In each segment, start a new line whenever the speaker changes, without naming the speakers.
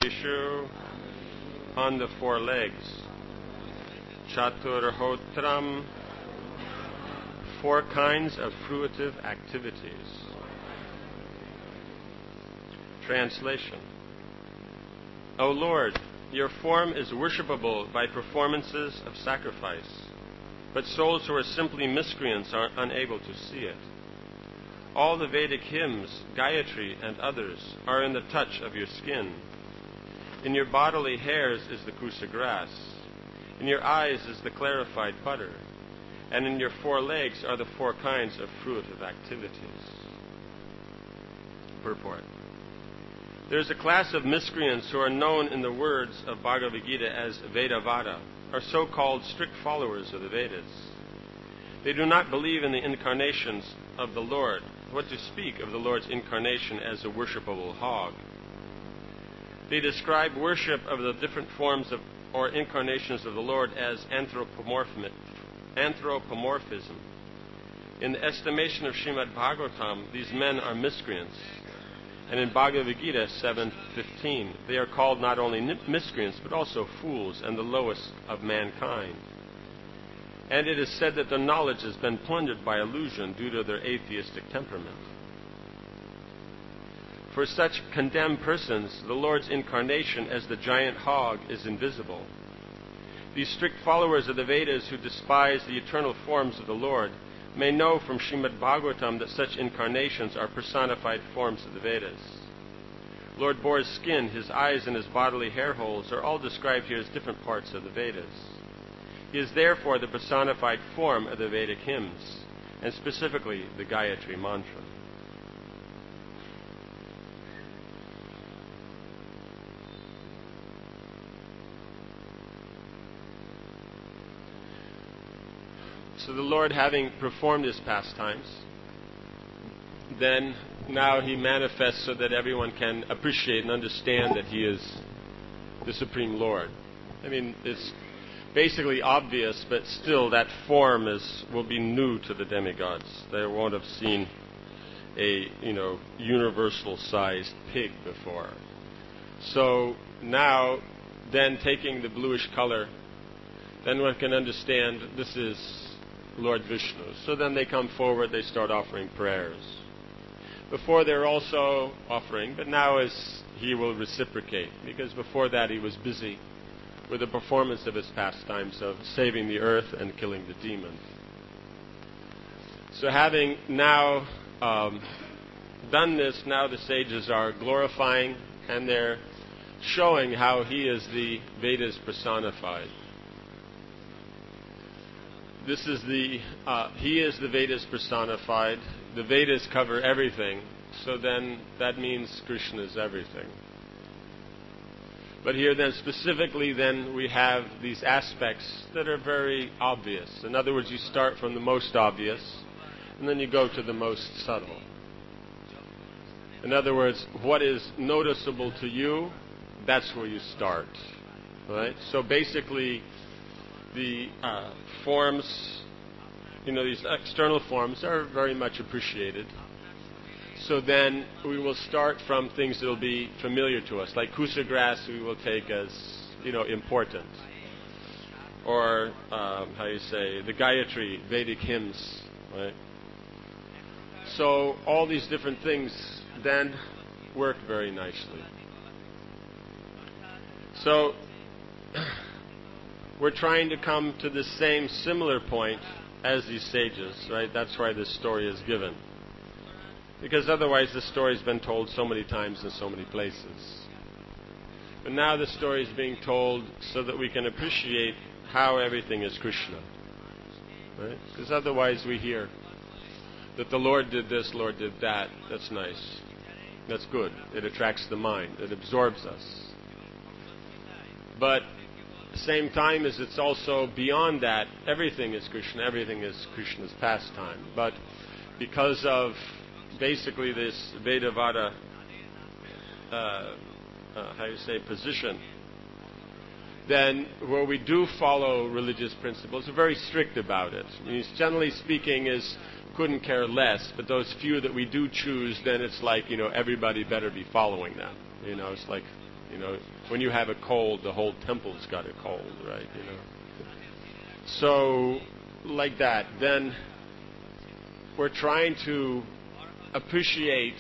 Ishu on the four legs. Chaturhotram, four kinds of fruitive activities. Translation. O Lord, your form is worshipable by performances of sacrifice, but souls who are simply miscreants are unable to see it. All the Vedic hymns, Gayatri and others, are in the touch of your skin. In your bodily hairs is the kusa grass. In your eyes is the clarified butter. And in your four legs are the four kinds of fruitive activities. Purport. There is a class of miscreants who are known in the words of Bhagavad Gita as Vedavada, or so-called strict followers of the Vedas. They do not believe in the incarnations of the Lord, what to speak of the Lord's incarnation as a worshipable hog. They describe worship of the different forms of or incarnations of the Lord as anthropomorphism. In the estimation of Srimad Bhagavatam, these men are miscreants. And in Bhagavad Gita 7:15, they are called not only miscreants, but also fools and the lowest of mankind. And it is said that their knowledge has been plundered by illusion due to their atheistic temperament. For such condemned persons, the Lord's incarnation as the giant hog is invisible. These strict followers of the Vedas who despise the eternal forms of the Lord may know from Srimad Bhagavatam that such incarnations are personified forms of the Vedas. Lord Boar's skin, his eyes, and his bodily hair holes are all described here as different parts of the Vedas. He is therefore the personified form of the Vedic hymns, and specifically the Gayatri mantra. So the Lord, having performed his pastimes, then now he manifests so that everyone can appreciate and understand that he is the Supreme Lord. I mean, it's basically obvious, but still that form will be new to the demigods. They won't have seen a, universal-sized pig before. So now, then taking the bluish color, then one can understand this is Lord Vishnu. So then they come forward, they start offering prayers. Before they're also offering, but now he will reciprocate, because before that he was busy with the performance of his pastimes of saving the earth and killing the demon. So having now done this, now the sages are glorifying and they're showing how he is the Vedas personified. This is he is the Vedas personified. The Vedas cover everything, so then that means Krishna is everything. But here then specifically then we have these aspects that are very obvious. In other words, you start from the most obvious, and then you go to the most subtle. In other words, what is noticeable to you, that's where you start. Right? So basically, the forms, these external forms are very much appreciated. So then we will start from things that will be familiar to us, like kusa grass we will take as, important. Or, the Gayatri, Vedic hymns, right? So all these different things then work very nicely. So we're trying to come to the same similar point as these sages, right? That's why this story is given. Because otherwise the story's been told so many times in so many places. But now the story is being told so that we can appreciate how everything is Krishna. Right? Because otherwise we hear that the Lord did this, Lord did that. That's nice. That's good. It attracts the mind. It absorbs us. But at the same time as it's also beyond that, everything is Krishna. Everything is Krishna's pastime. But because of basically this Vedavada position, then where we do follow religious principles, we're very strict about it. I mean, generally speaking, couldn't care less, but those few that we do choose, then it's like, everybody better be following them. It's like You know, when you have a cold, the whole temple's got a cold, right? You know. So, like that, then we're trying to appreciate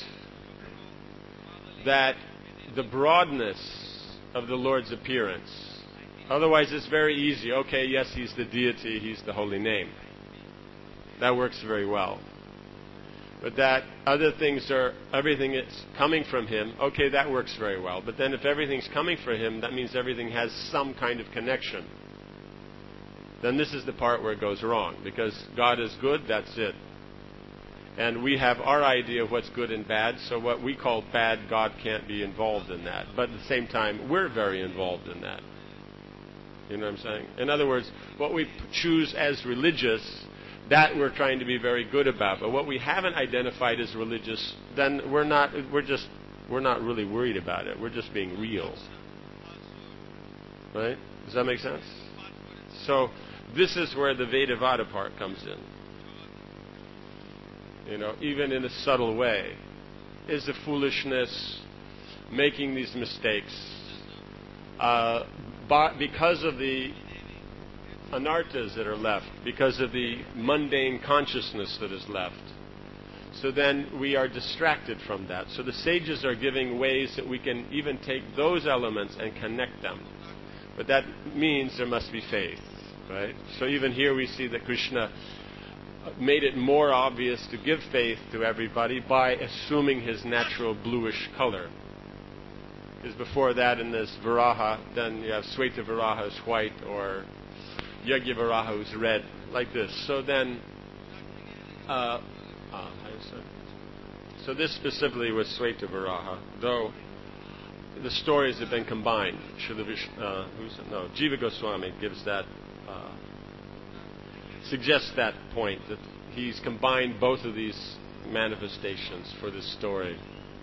that the broadness of the Lord's appearance. Otherwise, it's very easy. Okay, yes, He's the deity, He's the holy name. That works very well. But that other things are, everything is coming from Him, okay, that works very well. But then if everything's coming from Him, that means everything has some kind of connection. Then this is the part where it goes wrong. Because God is good, that's it. And we have our idea of what's good and bad, so what we call bad, God can't be involved in that. But at the same time, we're very involved in that. You know what I'm saying? In other words, what we choose as religious, that we're trying to be very good about. But what we haven't identified as religious, then we're not really worried about it. We're just being real. Right? Does that make sense? So, this is where the Vedavada part comes in. You know, even in a subtle way. Is the foolishness, making these mistakes, because of the anarthas that are left, because of the mundane consciousness that is left. So then we are distracted from that. So the sages are giving ways that we can even take those elements and connect them. But that means there must be faith, right? So even here we see that Krishna made it more obvious to give faith to everybody by assuming his natural bluish color. Because before that in this Varaha, then you have Sweta Varaha is white, or Yagya Varaha is red, like this. So then, so this specifically was Sweta Varaha, though the stories have been combined. Jiva Goswami gives that, suggests that point, that he's combined both of these manifestations for this story.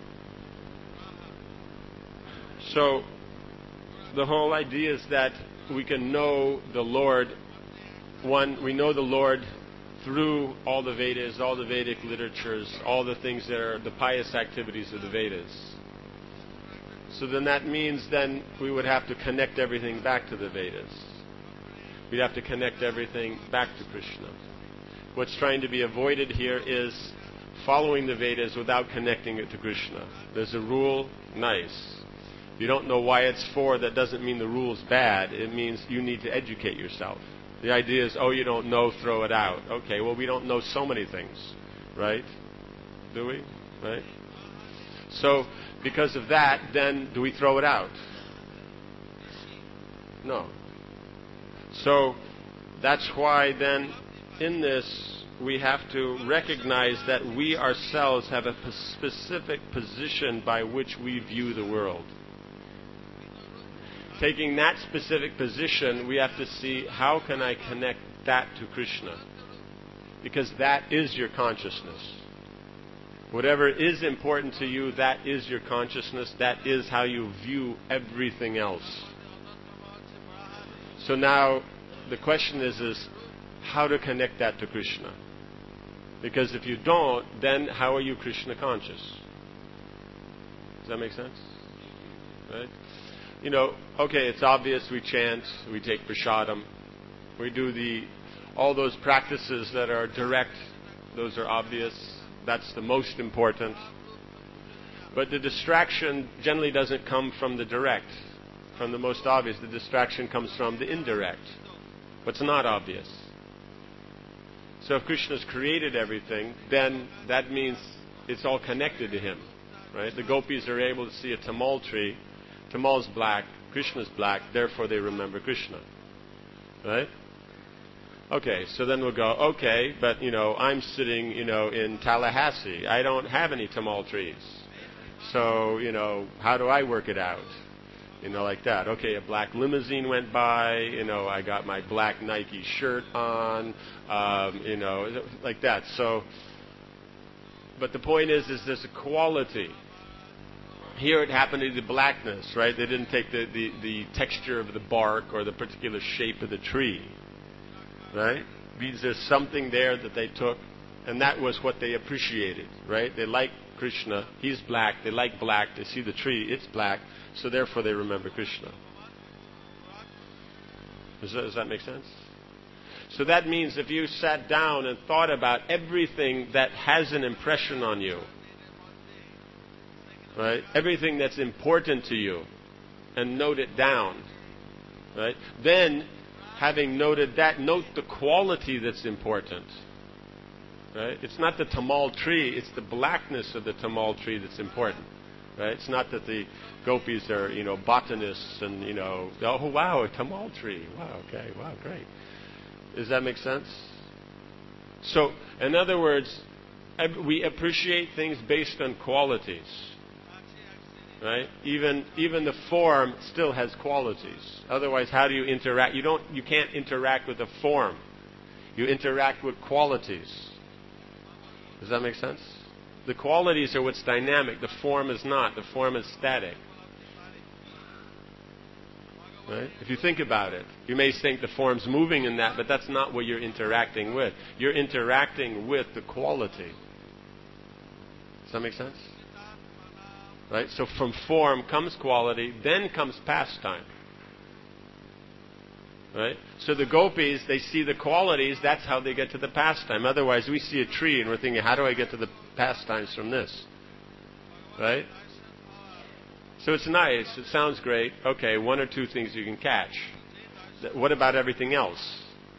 So, the whole idea is that we can know the Lord. One, we know the Lord through all the Vedas, all the Vedic literatures, all the things that are the pious activities of the Vedas. So then that means then we would have to connect everything back to the Vedas. We'd have to connect everything back to Krishna. What's trying to be avoided here is following the Vedas without connecting it to Krishna. There's a rule, nice. If you don't know why it's for, that doesn't mean the rule's bad. It means you need to educate yourself. The idea is, oh, you don't know, throw it out. Okay, well, we don't know so many things, right? Do we? Right? So, because of that, then do we throw it out? No. So, that's why then, in this, we have to recognize that we ourselves have a specific position by which we view the world. Taking that specific position, we have to see how can I connect that to Krishna. Because that is your consciousness. Whatever is important to you, that is your consciousness. That is how you view everything else. So now, the question is how to connect that to Krishna. Because if you don't, then how are you Krishna conscious? Does that make sense? Right? You know, okay, it's obvious we chant, we take prasadam, we do all those practices that are direct, those are obvious, that's the most important. But the distraction generally doesn't come from the direct, from the most obvious. The distraction comes from the indirect, what's not obvious. So if Krishna's created everything, then that means it's all connected to Him, right? The gopis are able to see a tamal tree. Tamal's black, Krishna's black, therefore they remember Krishna. Right? Okay, so then we'll go, okay, but, I'm sitting, in Tallahassee. I don't have any Tamal trees. So, how do I work it out? Like that. Okay, a black limousine went by, I got my black Nike shirt on, like that. So, but the point is there's a quality. Here it happened to be the blackness, right? They didn't take the texture of the bark or the particular shape of the tree, right? Means there's something there that they took, and that was what they appreciated, right? They liked Krishna. He's black. They like black. They see the tree. It's black. So therefore they remember Krishna. Does that make sense? So that means if you sat down and thought about everything that has an impression on you, right? Everything that's important to you, and note it down, right? Then, having noted that, note the quality that's important, right? It's not the tamal tree, it's the blackness of the tamal tree that's important, right? It's not that the gopis are, botanists and, oh wow, a tamal tree, wow, okay, wow, great. Does that make sense? So, in other words, we appreciate things based on qualities, right? Even the form still has qualities. Otherwise, how do you interact? You can't interact with a form. You interact with qualities. Does that make sense? The qualities are what's dynamic. The form is not. The form is static. Right? If you think about it, you may think the form's moving in that, but that's not what you're interacting with. You're interacting with the quality. Does that make sense? Right? So from form comes quality, then comes pastime. Right? So the gopis, they see the qualities, that's how they get to the pastime. Otherwise, we see a tree and we're thinking, how do I get to the pastimes from this? Right? So it's nice, it sounds great. Okay, one or two things you can catch. What about everything else?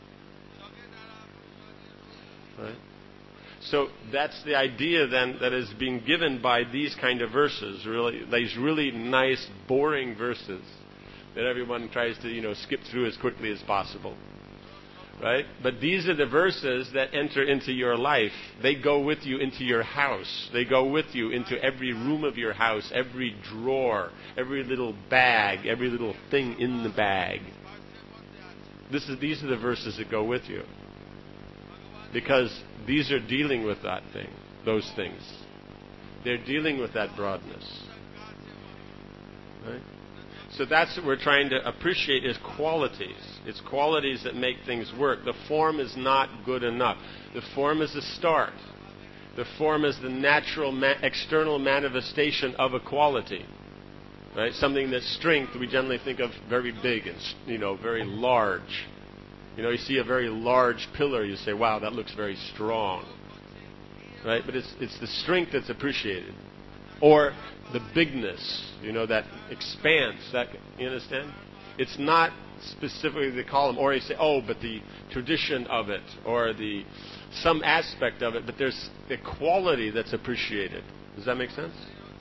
Right? So that's the idea then that is being given by these kind of verses, really, these really nice, boring verses that everyone tries to, skip through as quickly as possible. Right? But these are the verses that enter into your life. They go with you into your house. They go with you into every room of your house, every drawer, every little bag, every little thing in the bag. These are the verses that go with you. Because these are dealing with that thing, those things. They're dealing with that broadness. Right? So that's what we're trying to appreciate is qualities. It's qualities that make things work. The form is not good enough. The form is a start. The form is the natural external manifestation of a quality. Right? Something that's strength, we generally think of very big and, very large. You see a very large pillar, you say, wow, that looks very strong. Right? But it's the strength that's appreciated. Or the bigness, that expanse. You understand? It's not specifically the column. Or you say, oh, but the tradition of it, or some aspect of it, but there's the quality that's appreciated. Does that make sense?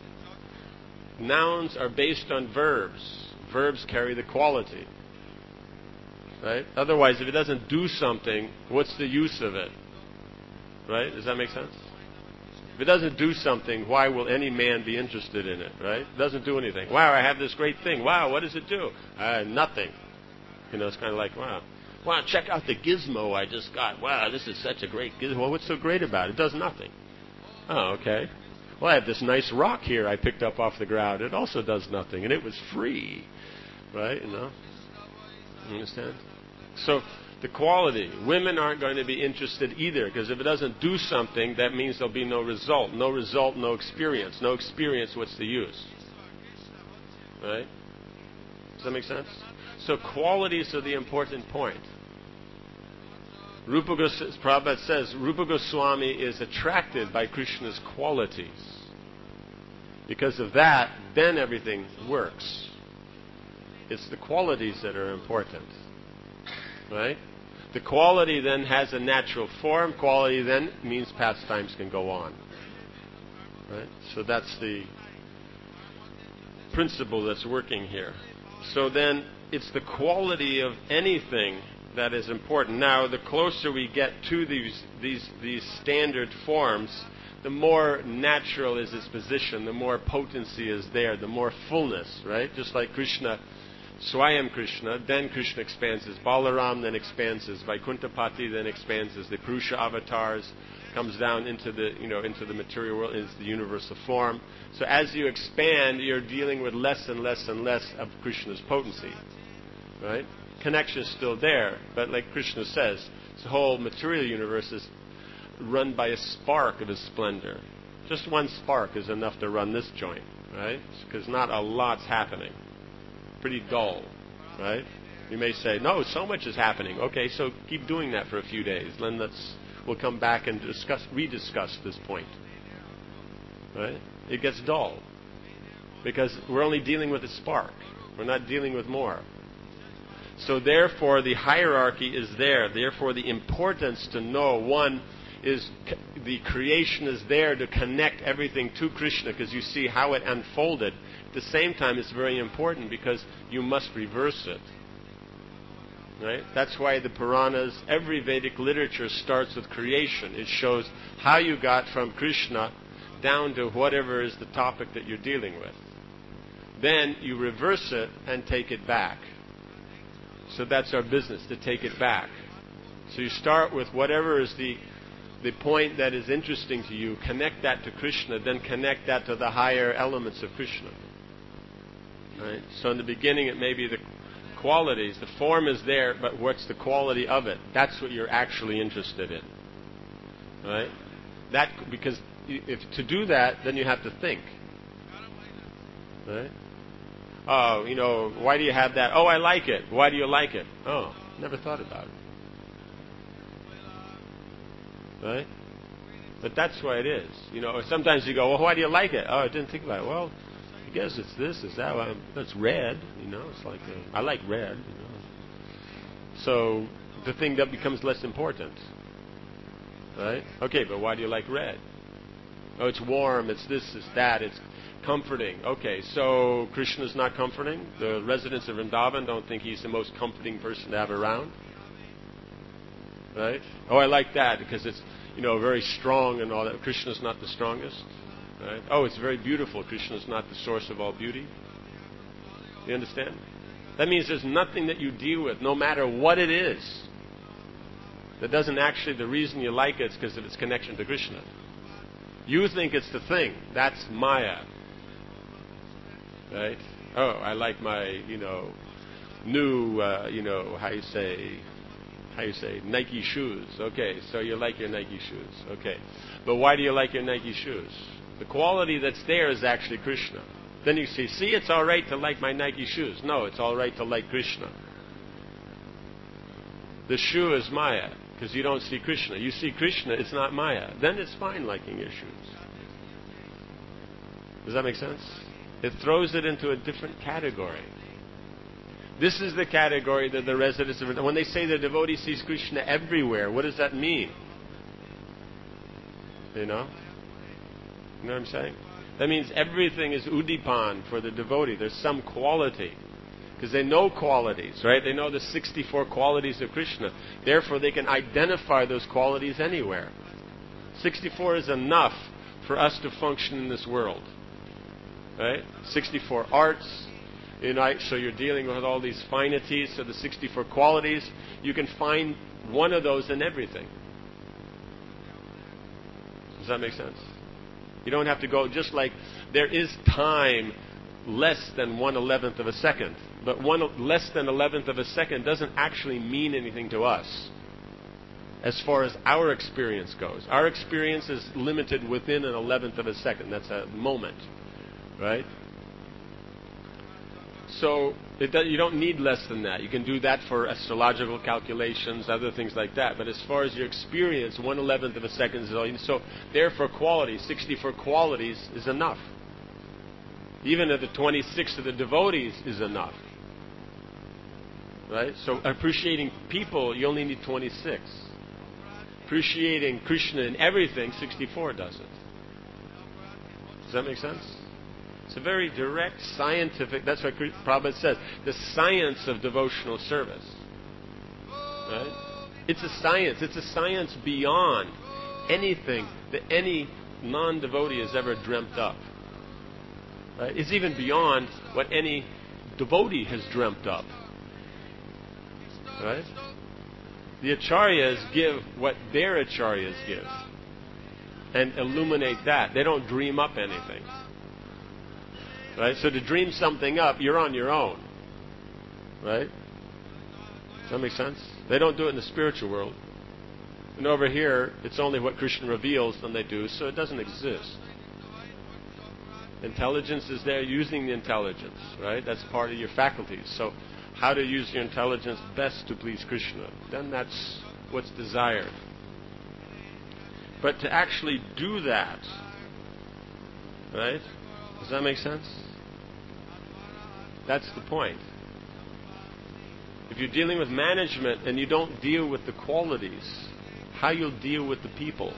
Nouns are based on verbs. Verbs carry the quality. Right? Otherwise, if it doesn't do something, what's the use of it? Right? Does that make sense? If it doesn't do something, why will any man be interested in it? Right? It doesn't do anything. Wow, I have this great thing. Wow, what does it do? Nothing. It's kind of like, wow, check out the gizmo I just got. Wow, this is such a great gizmo. Well, what's so great about it? It does nothing. Oh, okay. Well, I have this nice rock here I picked up off the ground. It also does nothing, and it was free. Right? You understand? So the quality. Women aren't going to be interested either, because if it doesn't do something, that means there'll be no result. No result, no experience. No experience, what's the use? Right? Does that make sense? So qualities are the important point. Prabhupada says Rupa Goswami is attracted by Krishna's qualities. Because of that, then everything works. It's the qualities that are important. Right? The quality then has a natural form. Quality then means pastimes can go on. Right? So that's the principle that's working here. So then it's the quality of anything that is important. Now, the closer we get to these standard forms, the more natural is its position, the more potency is there, the more fullness, right? Just like Krishna, Swayam Krishna, then Krishna expands as Balaram, then expands as Vaikuntapati, then expands as the Purusha avatars, comes down into the material world, into the universal form. So as you expand, you're dealing with less and less and less of Krishna's potency, right? Connection is still there, but like Krishna says, the whole material universe is run by a spark of his splendor. Just one spark is enough to run this joint, right? Because not a lot's happening. Pretty dull, right? You may say, no, so much is happening. Okay, so keep doing that for a few days. Then we'll come back and rediscuss this point. Right? It gets dull. Because we're only dealing with a spark. We're not dealing with more. So therefore, the hierarchy is there. Therefore, the importance to know, one, is the creation is there to connect everything to Krishna, because you see how it unfolded. At the same time, it's very important because you must reverse it. Right? That's why the Puranas, every Vedic literature starts with creation. It shows how you got from Krishna down to whatever is the topic that you're dealing with. Then you reverse it and take it back. So that's our business, to take it back. So you start with whatever is the point that is interesting to you, connect that to Krishna, then connect that to the higher elements of Krishna. Right? So in the beginning it may be the qualities. The form is there, but what's the quality of it? That's what you're actually interested in. Right? Because if to do that, then you have to think. Right? Oh, why do you have that? Oh, I like it. Why do you like it? Oh, never thought about it. Right? But that's why it is. Sometimes you go, well, why do you like it? Oh, I didn't think about it. Well, I guess it's this, it's that. Well, it's red. It's like I like red. So the thing that becomes less important. Right? Okay, but why do you like red? Oh, it's warm. It's this, it's that. It's comforting. Okay, so Krishna's not comforting. The residents of Vrindavan don't think he's the most comforting person to have around. Right? Oh, I like that because it's, very strong and all that. Krishna's not the strongest. Right? Oh, it's very beautiful. Krishna's not the source of all beauty. You understand? That means there's nothing that you deal with, no matter what it is, that doesn't actually, the reason you like it is because of its connection to Krishna. You think it's the thing. That's Maya. Right? Oh, I like my, new, how you say, Nike shoes. Okay, so you like your Nike shoes. Okay. But why do you like your Nike shoes? The quality that's there is actually Krishna. Then you see, it's all right to like my Nike shoes. No, it's all right to like Krishna. The shoe is Maya, because you don't see Krishna. You see Krishna, it's not Maya. Then it's fine liking your shoes. Does that make sense? It throws it into a different category. This is the category that the residents of... When they say the devotee sees Krishna everywhere, what does that mean? You know what I'm saying? That means everything is udipan for the devotee. There's some quality. Because they know qualities, right? They know the 64 qualities of Krishna. Therefore, they can identify those qualities anywhere. 64 is enough for us to function in this world. Right? 64 arts. So you're dealing with all these finities, so the 64 qualities, you can find one of those in everything. Does that make sense? You don't have to go, just like there is time less than 1/11th of a second, but less than 1/11th of a second doesn't actually mean anything to us as far as our experience goes. Our experience is limited within an 1/11th of a second. That's a moment, right? So you don't need less than that. You can do that for astrological calculations, other things like that. But as far as your experience, 1/11th of a second is all. So therefore, quality, 64 qualities is enough. Even at the 26th of the devotees is enough. Right? So appreciating people, you only need 26. Appreciating Krishna in everything, 64 does it. Does that make sense? It's a very direct, scientific, that's what Prabhupada says, the science of devotional service. Right? It's a science. It's a science beyond anything that any non-devotee has ever dreamt up. Right? It's even beyond what any devotee has dreamt up. Right? The acharyas give what their acharyas give and illuminate that. They don't dream up anything. Right? So to dream something up, you're on your own. Right? Does that make sense? They don't do it in the spiritual world. And over here, it's only what Krishna reveals when they do, so it doesn't exist. Intelligence is there, using the intelligence, right? That's part of your faculties. So how to use your intelligence best to please Krishna. Then that's what's desired. But to actually do that, right? Does that make sense? That's the point. If you're dealing with management and you don't deal with the qualities, how you'll deal with the people,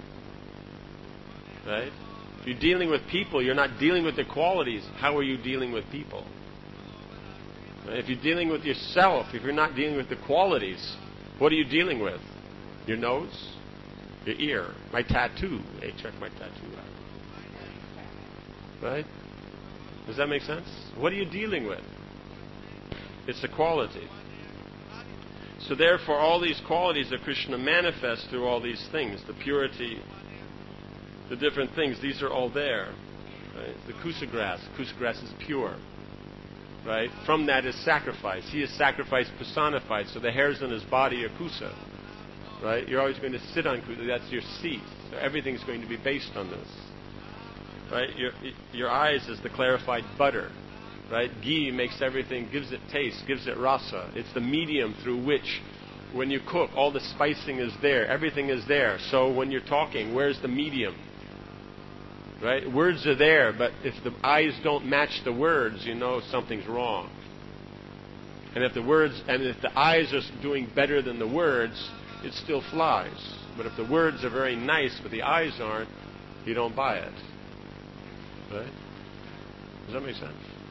right? If you're dealing with people, you're not dealing with the qualities. How are you dealing with people? Right? If you're dealing with yourself, if you're not dealing with the qualities, what are you dealing with? Your nose? Your ear? My tattoo? Hey, check my tattoo out. Right? Does that make sense? What are you dealing with? It's the quality. So therefore, all these qualities of Krishna manifest through all these things. The purity, the different things, these are all there. Right? The kusa grass is pure. Right? From that is sacrifice. He is sacrifice personified, so the hairs on his body are kusa. Right? You're always going to sit on kusa. That's your seat. So everything's going to be based on this. Right? Your eyes is the clarified butter. Right? Ghee makes everything, gives it taste, gives it rasa. It's the medium through which, when you cook, all the spicing is there. Everything is there. So when you're talking, where's the medium? Right? Words are there, but if the eyes don't match the words, you know something's wrong. And if the eyes are doing better than the words, it still flies. But if the words are very nice, but the eyes aren't, you don't buy it. Right? Does that make sense?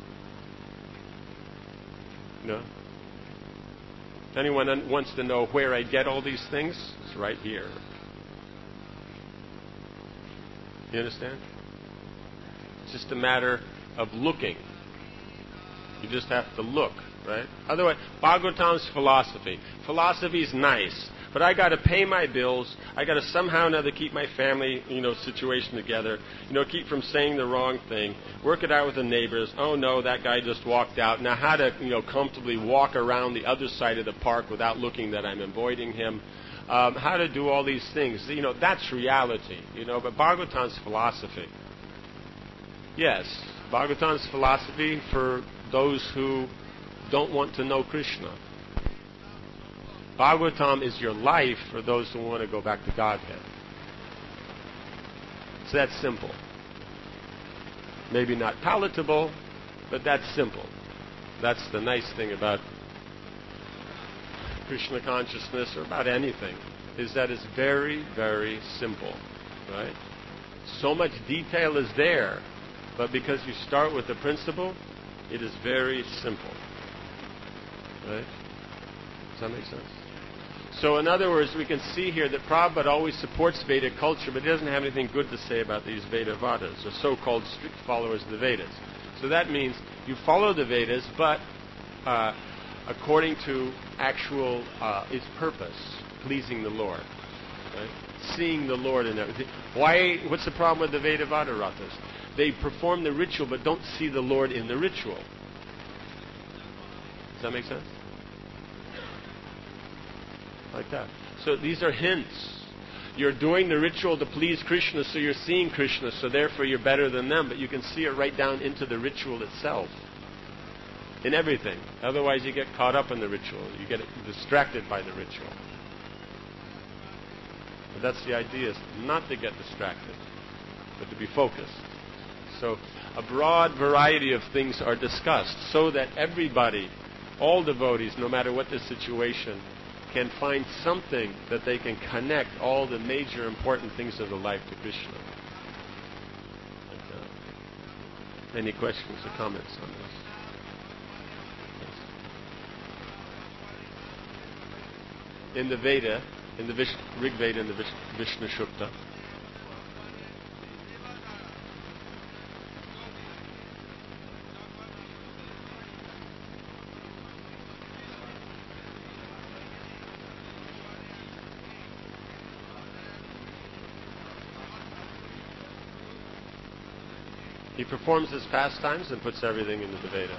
No? If anyone wants to know where I get all these things, it's right here. You understand? It's just a matter of looking. You just have to look, right? Otherwise, Bhagavatam's philosophy. Philosophy is nice, but I got to pay my bills. I got to somehow or another keep my family, situation together. Keep from saying the wrong thing. Work it out with the neighbors. Oh no, that guy just walked out. Now, how to, comfortably walk around the other side of the park without looking that I'm avoiding him. How to do all these things. That's reality. But Bhagavatam's philosophy. Yes, Bhagavatam's philosophy for those who don't want to know Krishna. Bhagavatam is your life for those who want to go back to Godhead. It's that simple. Maybe not palatable, but that's simple. That's the nice thing about Krishna consciousness, or about anything, is that it's very, very simple. Right? So much detail is there, but because you start with the principle, it is very simple. Right? Does that make sense? So in other words, we can see here that Prabhupada always supports Vedic culture, but he doesn't have anything good to say about these Vedavadas, or so-called strict followers of the Vedas. So that means you follow the Vedas, but according to actual its purpose, pleasing the Lord. Right? Seeing the Lord in everything. What's the problem with the Vedavadaratas? They perform the ritual, but don't see the Lord in the ritual. Does that make sense? Like that. So these are hints. You're doing the ritual to please Krishna, so you're seeing Krishna, so therefore you're better than them, but you can see it right down into the ritual itself. In everything. Otherwise you get caught up in the ritual. You get distracted by the ritual. But that's the idea, is not to get distracted, but to be focused. So a broad variety of things are discussed so that everybody, all devotees, no matter what the situation, can find something that they can connect all the major important things of the life to Krishna. Any questions or comments on this? Yes. In the Veda, in the Rig Veda and the Vishnu Shukta, he performs his pastimes and puts everything into the Veda.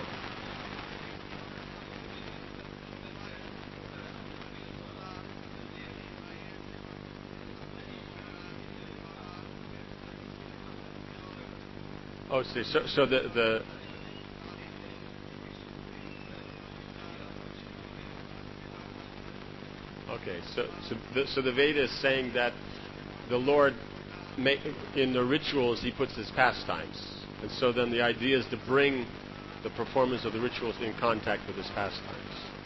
Oh, see, so the okay, so the Veda is saying that the Lord, in the rituals, He puts His pastimes, and so then the idea is to bring the performance of the rituals in contact with His pastimes.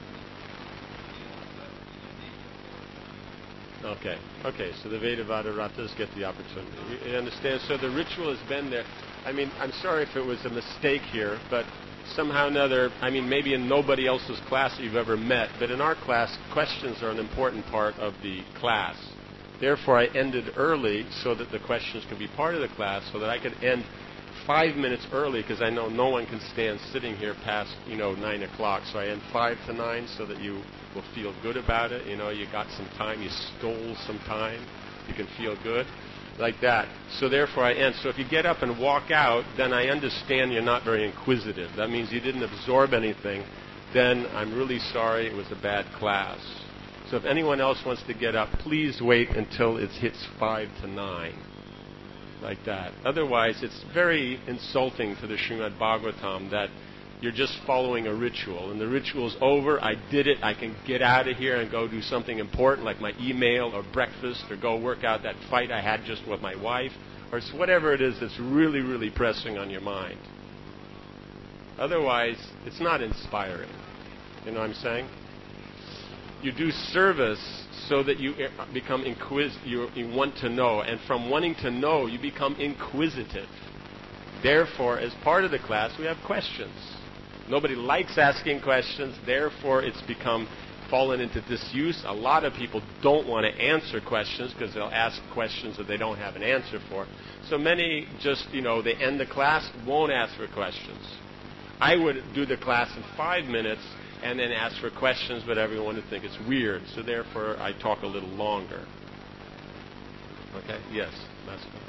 Okay, so the Veda Vadaratas get the opportunity. You understand? So the ritual has been there. I mean, I'm sorry if it was a mistake here, but somehow or another, I mean, maybe in nobody else's class that you've ever met, but in our class, questions are an important part of the class. Therefore, I ended early so that the questions could be part of the class, so that I could end 5 minutes early, because I know no one can stand sitting here past, 9 o'clock. So I end 5 to 9 so that you will feel good about it. You got some time, you stole some time, you can feel good. Like that. So therefore I end. So if you get up and walk out, then I understand you're not very inquisitive. That means you didn't absorb anything. Then I'm really sorry, it was a bad class. So if anyone else wants to get up, please wait until it hits 5 to 9. Like that. Otherwise, it's very insulting to the Srimad Bhagavatam that you're just following a ritual, and the ritual's over, I did it, I can get out of here and go do something important like my email or breakfast or go work out that fight I had just with my wife, or whatever it is that's really, really pressing on your mind. Otherwise, it's not inspiring. You know what I'm saying? You do service so that you become you want to know, and from wanting to know, you become inquisitive. Therefore, as part of the class, we have questions. Nobody likes asking questions, therefore it's fallen into disuse. A lot of people don't want to answer questions because they'll ask questions that they don't have an answer for. So many just, they end the class, won't ask for questions. I would do the class in 5 minutes and then ask for questions, but everyone would think it's weird. So therefore I talk a little longer. Okay? Yes, that's good.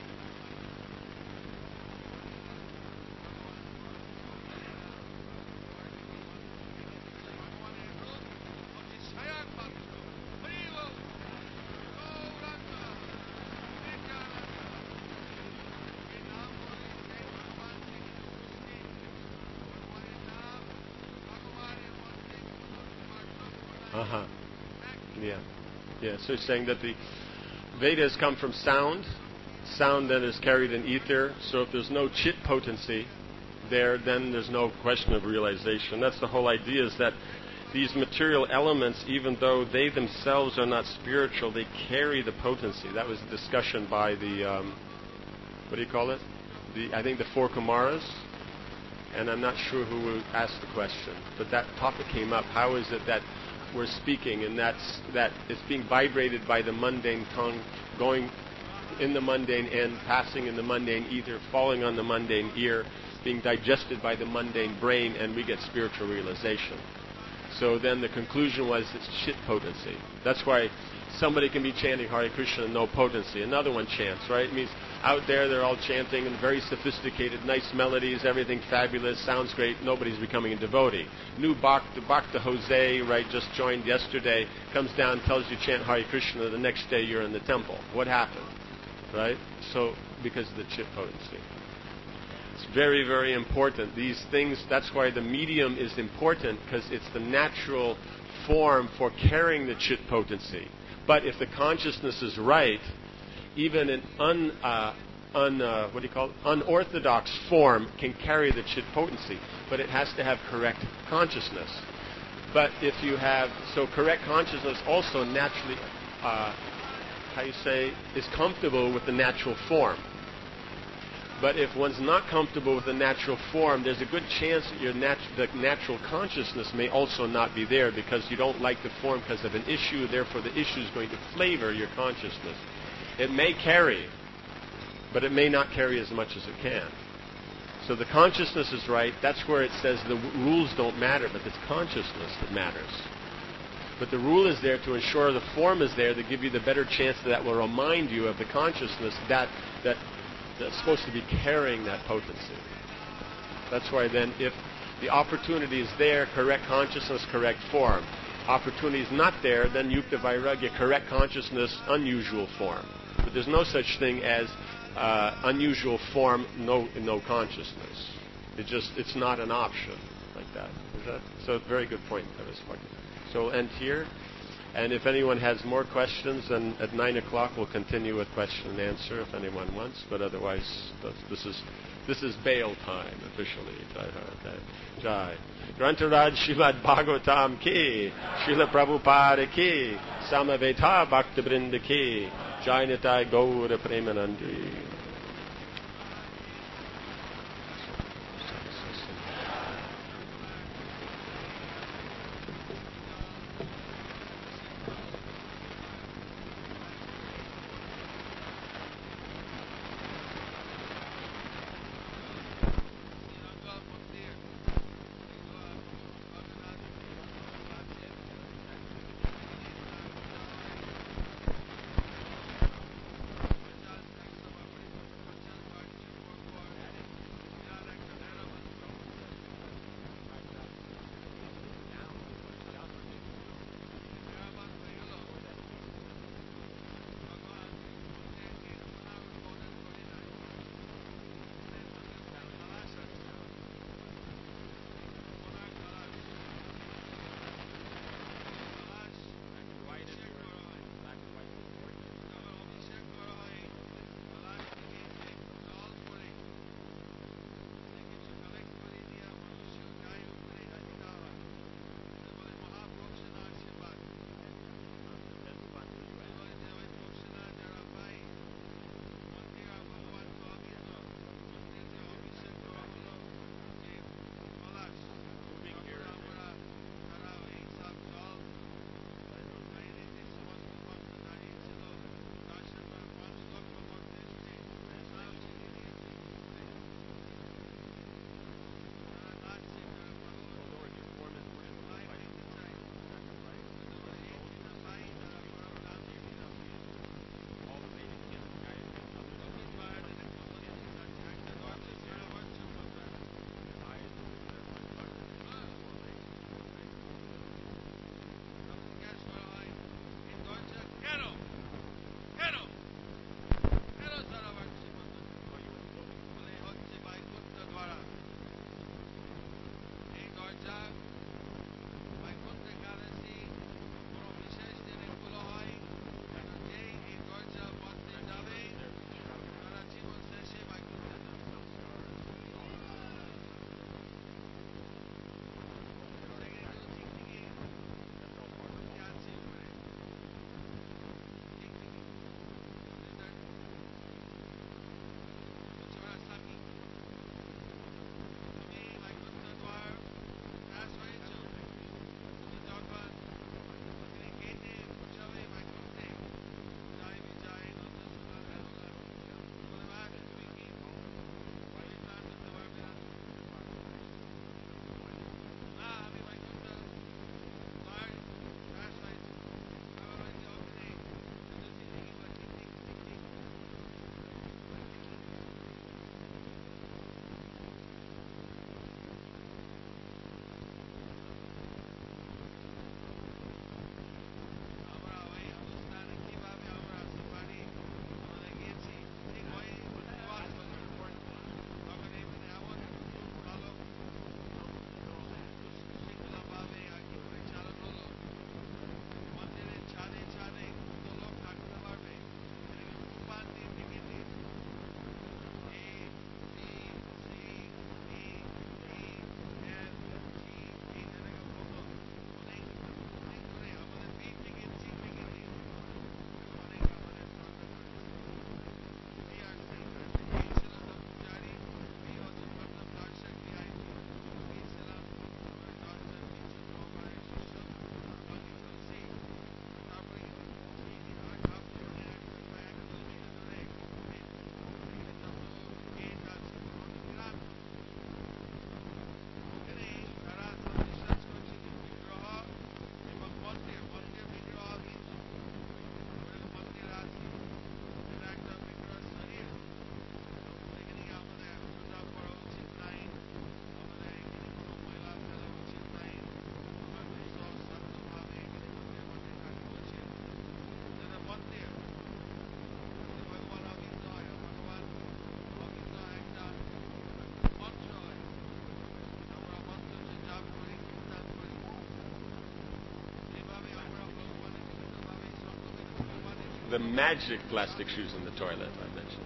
Yeah, so he's saying that the Vedas come from sound. Sound then is carried in ether. So if there's no chit potency there, then there's no question of realization. That's the whole idea, is that these material elements, even though they themselves are not spiritual, they carry the potency. That was a discussion by the, what do you call it? I think the 4 Kumaras. And I'm not sure who asked the question, but that topic came up. How is it that we're speaking, and that it's being vibrated by the mundane tongue, going in the mundane end, passing in the mundane ether, falling on the mundane ear, being digested by the mundane brain, and we get spiritual realization. So then the conclusion was it's chit potency. That's why somebody can be chanting Hare Krishna and no potency. Another one chants, right? It means out there they're all chanting and very sophisticated, nice melodies, everything fabulous, sounds great, nobody's becoming a devotee. New Bhakta Jose, right, just joined yesterday, comes down, tells you chant Hare Krishna, the next day you're in the temple. What happened? Right? So, because of the chit potency. It's very, very important. These things, that's why the medium is important, because it's the natural form for carrying the chit potency. But if the consciousness is right, even an unorthodox form can carry the chit potency, but it has to have correct consciousness. But if you have, so correct consciousness also naturally, is comfortable with the natural form. But if one's not comfortable with the natural form, there's a good chance that the natural consciousness may also not be there, because you don't like the form because of an issue, therefore the issue is going to flavor your consciousness. It may carry, but it may not carry as much as it can. So the consciousness is right. That's where it says the rules don't matter, but it's consciousness that matters. But the rule is there to ensure the form is there to give you the better chance that will remind you of the consciousness that's supposed to be carrying that potency. That's why then if the opportunity is there, correct consciousness, correct form. Opportunity is not there, then yukta vairagya, correct consciousness, unusual form. But there's no such thing as unusual form, no consciousness. It's not an option like that. Is that so? Very good point, Mr. So we'll end here. And if anyone has more questions, then at 9 o'clock we'll continue with question and answer if anyone wants. But otherwise, this is bail time officially. Jai. Grantaraj Srimad Bhagavatam ki, Srila Prabhupada ki, Samaveta Bhakta Brinda ki, Jai Nitai Gaura Premanandi. the magic plastic shoes in the toilet I mentioned.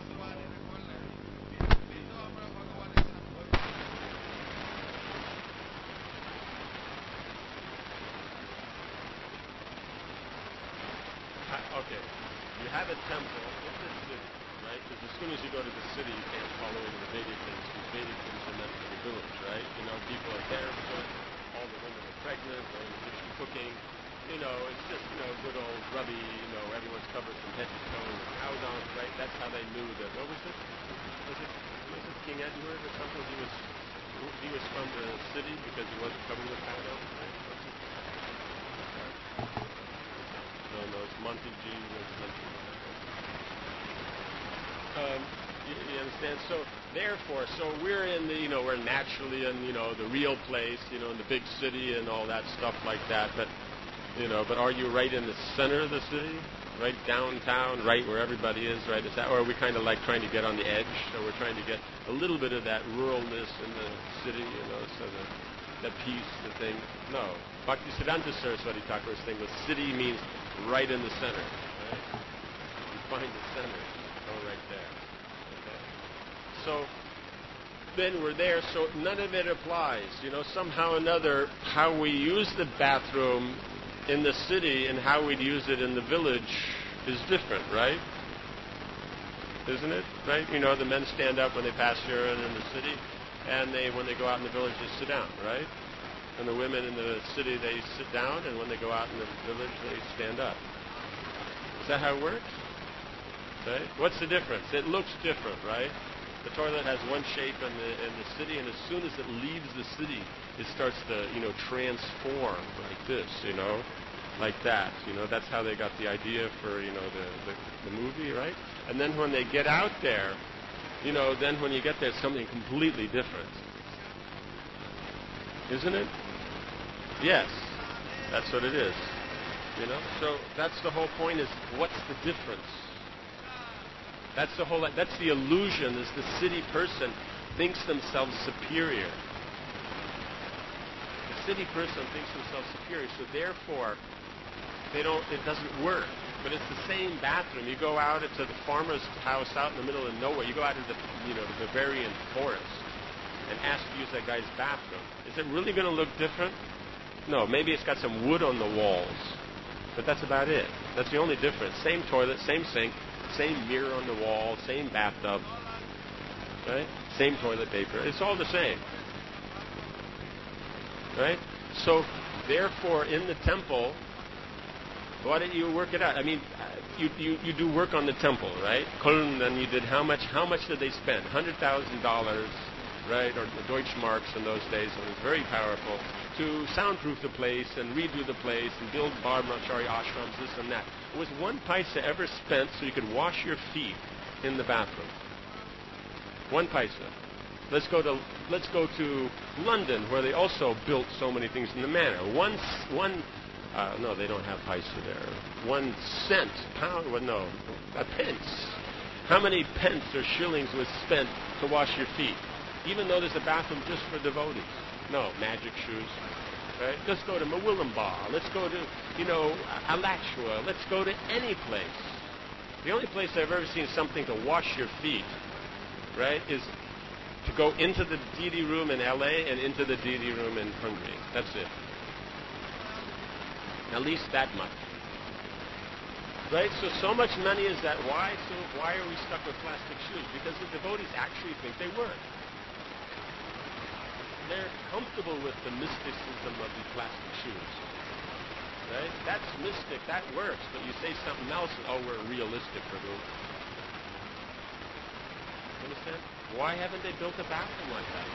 Okay, you have a temple in the city, right? Because as soon as you go to the city, you can't follow into the Vedic things, because Vedic things are meant for the village, right? You know, people are barefoot, all the women are pregnant, they're in the kitchen cooking. You know, it's just, good old grubby, everyone's covered from head to toe with cow dung, right? That's how they knew that. What was it? Was it King Edward or something? He was from the city because he wasn't covered with cow dung, right? No, it's Monty G. was something. You understand? So therefore, we're in we're naturally in, the real place, in the big city and all that stuff like that. But are you right in the center of the city? Right downtown, right where everybody is, right? Is that, or are we kind of like trying to get on the edge? So we're trying to get a little bit of that ruralness in the city, so the peace, the thing. No. Bhaktisiddhanta Saraswati Thakur's thing was city means right in the center. Right? You find the center. Go right there. Okay. So then we're there, so none of it applies. Somehow or another, how we use the bathroom in the city and how we'd use it in the village is different, right? Isn't it? Right? The men stand up when they pass urine in the city, and when they go out in the village, they sit down, right? And the women in the city, they sit down, and when they go out in the village, they stand up. Is that how it works? Right? What's the difference? It looks different, right? The toilet has one shape in the city, and as soon as it leaves the city, it starts to, transform like this, like that. That's how they got the idea for, the movie, right? And then when they get out there, then when you get there, it's something completely different. Isn't it? Yes, that's what it is. So that's the whole point, is what's the difference? That's the illusion, is the city person thinks themselves superior. The city person thinks themselves superior, so therefore it doesn't work. But it's the same bathroom. You go out to the farmer's house out in the middle of nowhere. You go out into the Bavarian forest and ask to use that guy's bathroom. Is it really going to look different? No, maybe it's got some wood on the walls, but that's about it. That's the only difference. Same toilet, same sink, same mirror on the wall, same bathtub, right? Same toilet paper. It's all the same, right? So, therefore, in the temple, why don't you work it out? I mean, you do work on the temple, right? Then you did how much did they spend? $100,000, right? Or the Deutschmarks in those days, so it was very powerful, to soundproof the place and redo the place and build brahmachari ashrams, this and that. Was one paisa ever spent so you could wash your feet in the bathroom? One paisa. Let's go to London, where they also built so many things in the manner. No, they don't have paisa there. 1 cent, pound, well, no, a pence. How many pence or shillings was spent to wash your feet? Even though there's a bathroom just for devotees. No, magic shoes. Right? Let's go to Mawilambah. Let's go to, Alachua. Let's go to any place. The only place I've ever seen something to wash your feet, right, is to go into the deity room in LA and into the deity room in Hungary. That's it. At least that much. Right? So much money is that. Why? So why are we stuck with plastic shoes? Because the devotees actually think they work. They're comfortable with the mysticism of the plastic shoes. Right? That's mystic. That works. But you say something else, and, we're realistic for them. You understand? Why haven't they built a bathroom like that?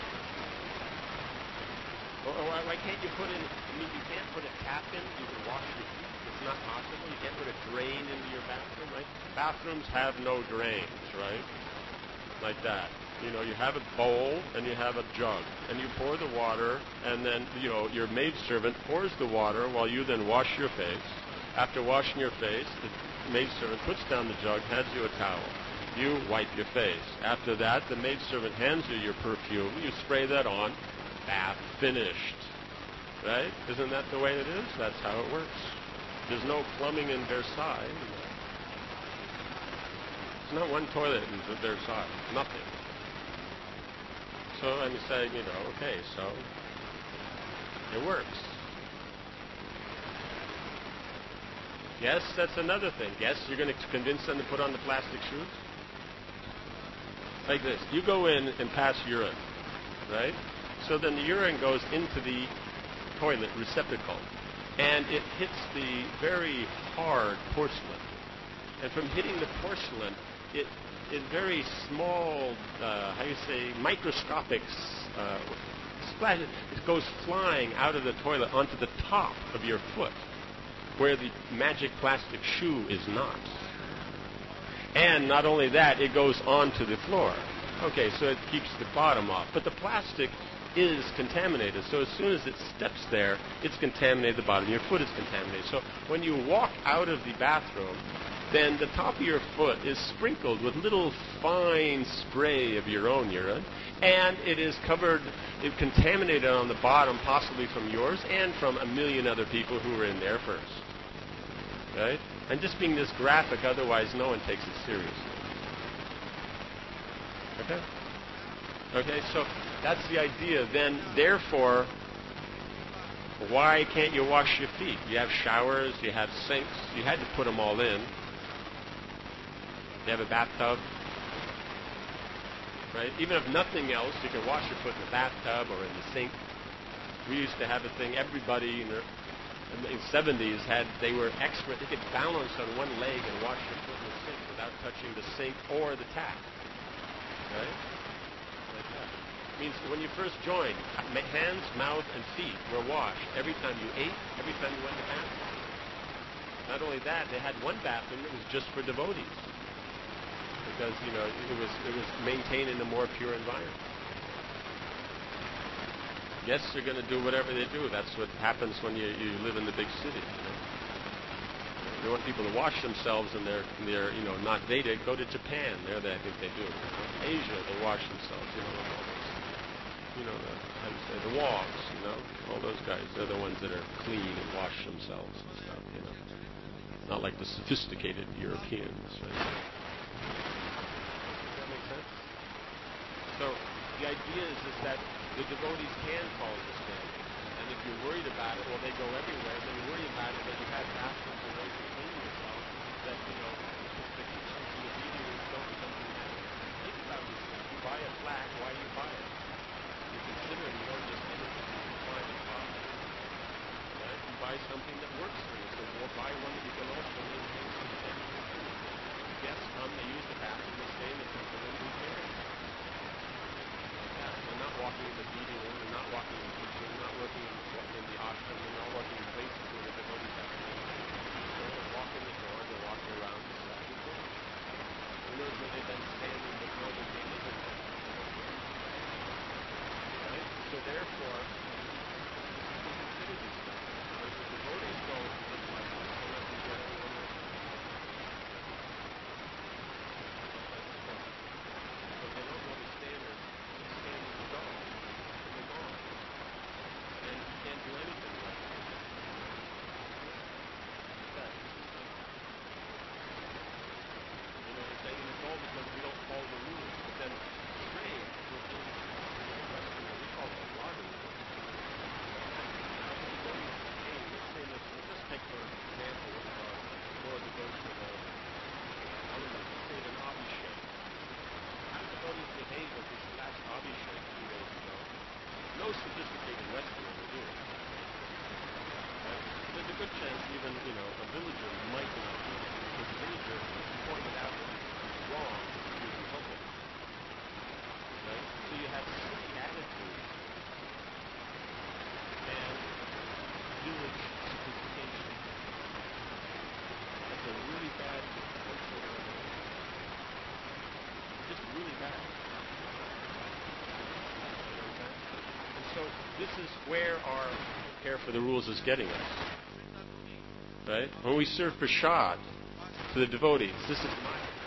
Or why can't you put in, you can't put a tap in, you can wash your feet. It's not possible. You can't put a drain into your bathroom, right? Bathrooms have no drains, right? Like that. You have a bowl and you have a jug, and you pour the water, and then, your maidservant pours the water while you then wash your face. After washing your face, the maidservant puts down the jug, hands you a towel. You wipe your face. After that, the maidservant hands you your perfume. You spray that on. Bath finished. Right? Isn't that the way it is? That's how it works. There's no plumbing in Versailles. There's not one toilet in their side. Nothing. So I'm saying, okay, so it works. Yes, that's another thing. Yes, you're going to convince them to put on the plastic shoes? Like this. You go in and pass urine, right? So then the urine goes into the toilet receptacle, and it hits the very hard porcelain. And from hitting the porcelain, it very small, microscopic splash. It goes flying out of the toilet onto the top of your foot, where the magic plastic shoe is not. And not only that, it goes onto the floor. Okay, so it keeps the bottom off. But the plastic is contaminated. So as soon as it steps there, it's contaminated. The bottom of your foot is contaminated. So when you walk out of the bathroom, then the top of your foot is sprinkled with little fine spray of your own urine, and it is contaminated on the bottom, possibly from yours and from a million other people who were in there first. Right? And just being this graphic, otherwise no one takes it seriously. Okay? Okay, so that's the idea. Then, therefore, why can't you wash your feet? You have showers, you have sinks, you had to put them all in. You have a bathtub, right? Even if nothing else, you can wash your foot in the bathtub or in the sink. We used to have a thing, everybody in the 70s they were expert. They could balance on one leg and wash your foot in the sink without touching the sink or the tap, right? Like that. It means when you first joined, hands, mouth, and feet were washed every time you ate, every time you went to the bathroom. Not only that, they had one bathroom that was just for devotees, because it was maintained in a more pure environment. Yes, they're going to do whatever they do. That's what happens when you live in the big city. They want people to wash themselves, and they're not Vedic. Go to Japan. There, I think they do. Asia, they wash themselves. The Wogs. All those guys. They're the ones that are clean and wash themselves and stuff. Not like the sophisticated Europeans. Right? So the idea is that the devotees can follow the standards. And if you're worried about it, well, they go everywhere. Then you worry about it, then you have bathrooms and ways to clean yourself that, the kitchens and the eating rooms don't something matter. Think about this. You buy a flat, why do you buy it? You consider it, you don't just get it. You find a cost. Right? You buy something that works for you. So we'll buy one that you can also maintain some standards. Guests come, they use the bathroom, they stay in the temple, and who cares? They're not walking in the meeting room, they're not walking in the kitchen, they're not working in the ashram, they're not working in places where the devotees have to go. They walk in the door, they're walking around the side of the door. Who knows where they've been standing before they came in there? Right? So therefore, consider these things. As the devotees go, it's like this, they have to get everyone else. But they don't know the standards. Can't do anything with it. They're saying it's all because we don't follow the rules. But then strange, we follow a lot of rules. Let's just take for example one of our more devotional elements. Let's say an Abhishek. How do devotees behave with this last Abhishek 2 days ago? No sophisticated Westerner will do it. Right? There's a good chance even, a villager might not do it, because the villager pointed out that it's wrong to do it in public. Right? So you have silly attitudes and village sophistication. That's a really bad just really bad. So this is where our care for the rules is getting us. Right? When we serve prasad to the devotees, this is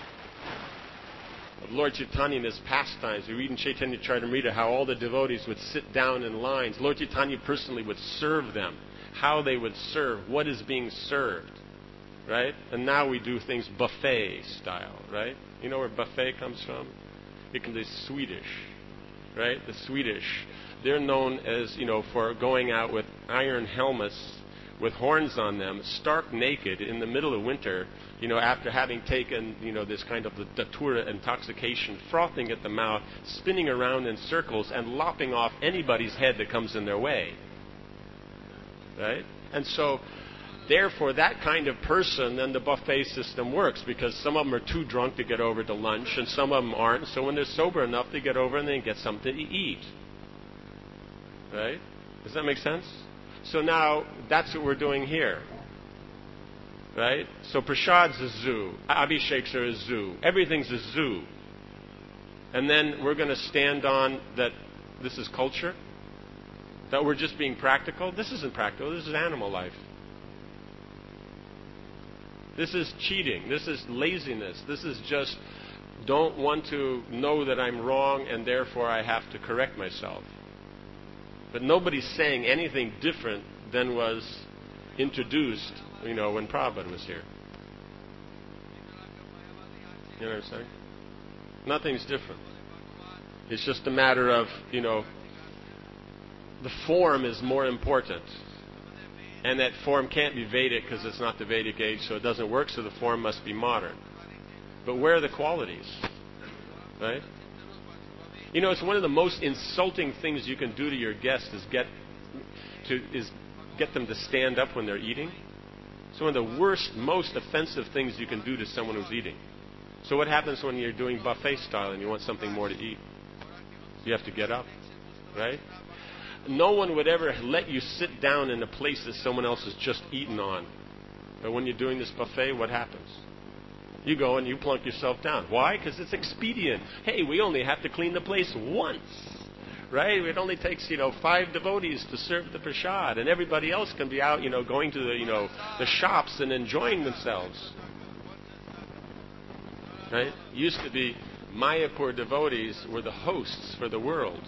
Lord Chaitanya in his pastimes. We read in Chaitanya Charitamrita how all the devotees would sit down in lines. Lord Chaitanya personally would serve them. How they would serve. What is being served. right? And now we do things buffet style, right? You know where buffet comes from? It comes from Swedish, right? The Swedish, they're known as, for going out with iron helmets with horns on them, stark naked in the middle of winter, after having taken, this kind of the datura intoxication, frothing at the mouth, spinning around in circles and lopping off anybody's head that comes in their way. Right? And so, therefore, that kind of person, then the buffet system works, because some of them are too drunk to get over to lunch, and some of them aren't. So when they're sober enough, they get over and they get something to eat. Right? Does that make sense? So now, that's what we're doing here. Right? So Prashad's a zoo. Abhisheks are a zoo. Everything's a zoo. And then we're going to stand on that this is culture? That we're just being practical? This isn't practical. This is animal life. This is cheating. This is laziness. This is just don't want to know that I'm wrong and therefore I have to correct myself. But nobody's saying anything different than was introduced, when Prabhupada was here. You know what I'm saying? Nothing's different. It's just a matter of, the form is more important. And that form can't be Vedic because it's not the Vedic age, so it doesn't work, so the form must be modern. But where are the qualities? Right? It's one of the most insulting things you can do to your guests is get them to stand up when they're eating. It's one of the worst, most offensive things you can do to someone who's eating. So what happens when you're doing buffet style and you want something more to eat? You have to get up, right? No one would ever let you sit down in a place that someone else has just eaten on. But when you're doing this buffet, what happens? You go and you plunk yourself down. Why? Because it's expedient. Hey, we only have to clean the place once. Right? It only takes, 5 devotees to serve the prasad, and everybody else can be out, going to the shops and enjoying themselves. Right? It used to be Mayapur devotees were the hosts for the world.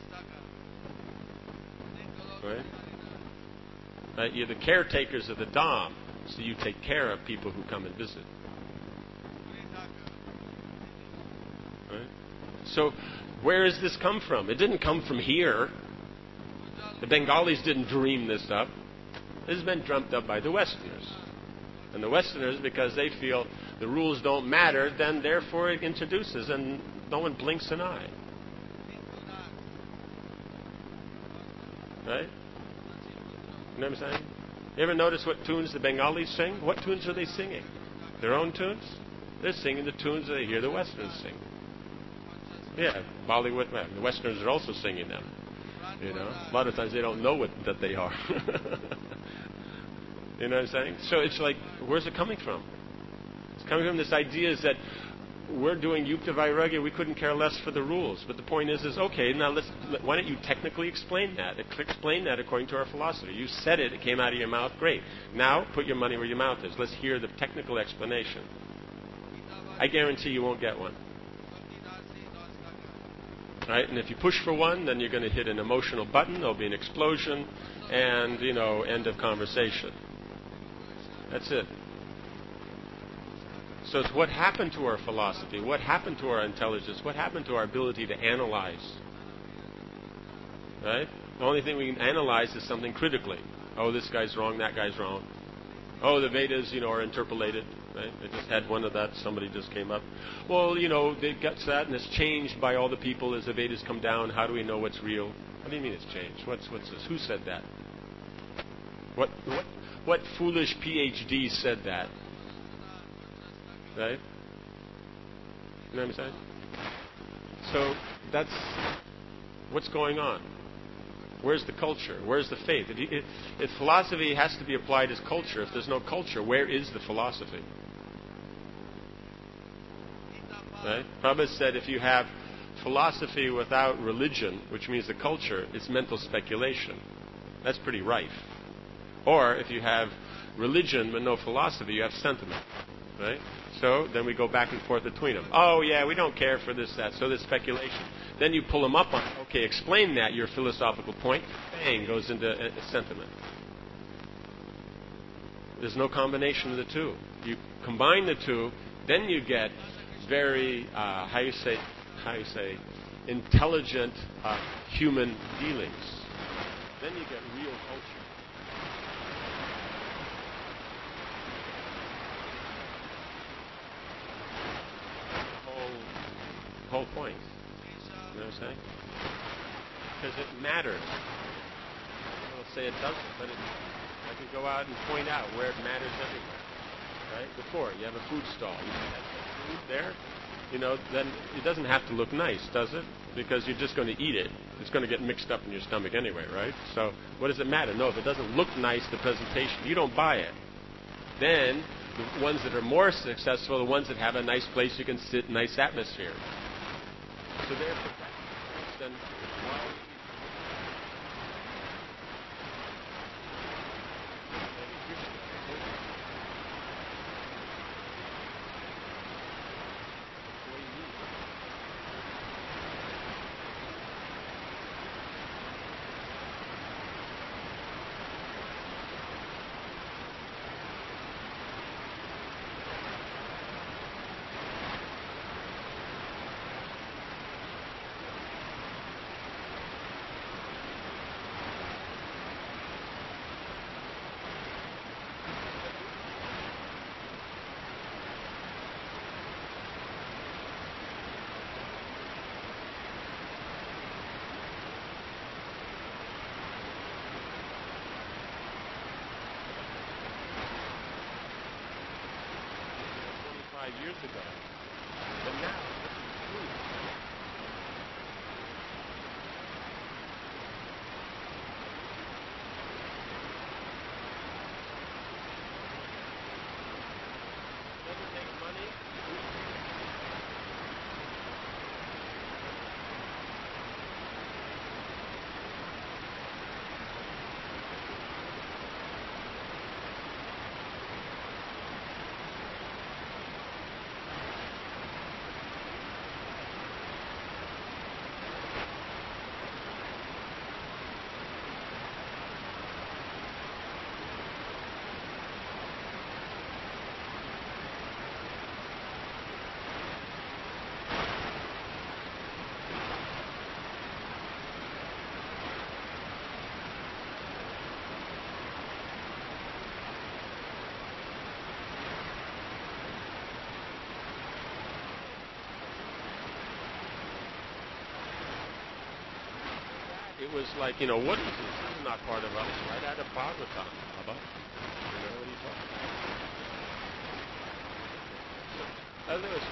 Right? You're the caretakers of the Dham, so you take care of people who come and visit. Right? So, where has this come from? It didn't come from here. The Bengalis didn't dream this up. This has been dreamt up by the Westerners. And the Westerners, because they feel the rules don't matter, then therefore it introduces, and no one blinks an eye. Right? You know what I'm saying? You ever notice what tunes the Bengalis sing? What tunes are they singing? Their own tunes? They're singing the tunes that they hear the Westerners sing. Yeah, Bollywood. Well, the Westerners are also singing them. A lot of times they don't know that they are. You know what I'm saying? So it's like, where's it coming from? It's coming from this idea is that we're doing Yukta Vairagya, we couldn't care less for the rules. But the point is okay, now why don't you technically explain that? Explain that according to our philosophy. You said it came out of your mouth, great. Now, put your money where your mouth is. Let's hear the technical explanation. I guarantee you won't get one. Right? And if you push for one, then you're going to hit an emotional button, there'll be an explosion, and, end of conversation. That's it. So it's what happened to our philosophy, what happened to our intelligence, what happened to our ability to analyze. Right? The only thing we can analyze is something critically. Oh, this guy's wrong, that guy's wrong. Oh, the Vedas, are interpolated. Right? I just had one of that. Somebody just came up. Well, they got that, and it's changed by all the people as the Vedas come down. How do we know what's real? What do you mean it's changed? What's this? Who said that? What foolish PhD said that? Right? You know what I'm saying? So that's what's going on. Where's the culture? Where's the faith? If philosophy has to be applied as culture, if there's no culture, where is the philosophy? Right? Prabhupada said if you have philosophy without religion, which means the culture, it's mental speculation. That's pretty rife. Or if you have religion but no philosophy, you have sentiment. Right? So then we go back and forth between them. Oh, yeah, we don't care for this, that. So there's speculation. Then you pull them up on, okay, explain that, your philosophical point. Bang, goes into a sentiment. There's no combination of the two. You combine the two, then you get very, how you say, intelligent human dealings. Then you get real culture. The whole point. You know what I'm saying? Because it matters. People say it doesn't, but I can go out and point out where it matters everywhere. Right? Before, you have a food stall. You have food there, then it doesn't have to look nice, does it? Because you're just going to eat it. It's going to get mixed up in your stomach anyway, right? So what does it matter? No, if it doesn't look nice, the presentation, you don't buy it. Then the ones that are more successful, the ones that have a nice place you can sit, nice atmosphere. So therefore, then why? Years ago. But now, this is true. Doesn't take money. It was like, what is this? This is not part of us. Right out of Bhagavatam. What are you talking about? Other words,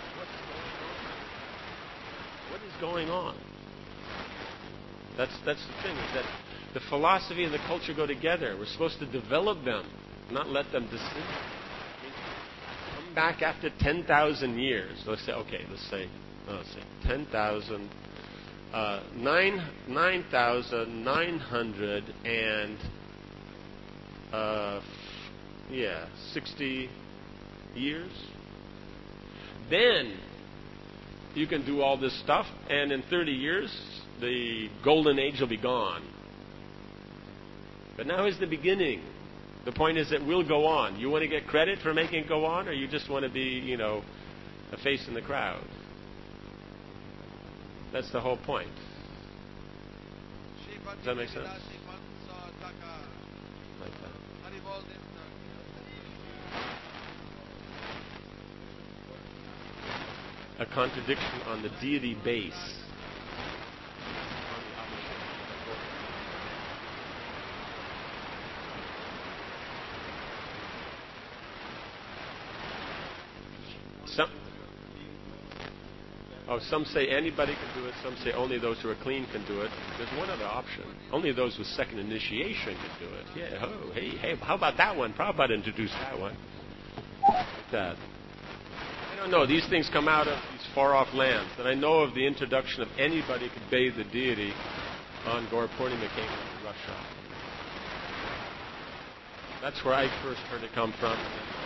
what is going on? That's the thing, is that the philosophy and the culture go together. We're supposed to develop them, not let them disintegrate. Come back after 10,000 years. Let's say 10,000. 60 years. Then you can do all this stuff, and in 30 years, the golden age will be gone. But now is the beginning. The point is that we'll go on. You want to get credit for making it go on, or you just want to be, a face in the crowd? That's the whole point. Does that make sense? Like that. A contradiction on the deity base. Some say anybody can do it. Some say only those who are clean can do it. There's one other option. Only those with second initiation can do it. Yeah, hey, how about that one? Prabhupada introduced that one. Like that. I don't know. These things come out of these far-off lands. And I know of the introduction of anybody could bathe the deity on Gaur Purnima came from Russia. That's where I first heard it come from.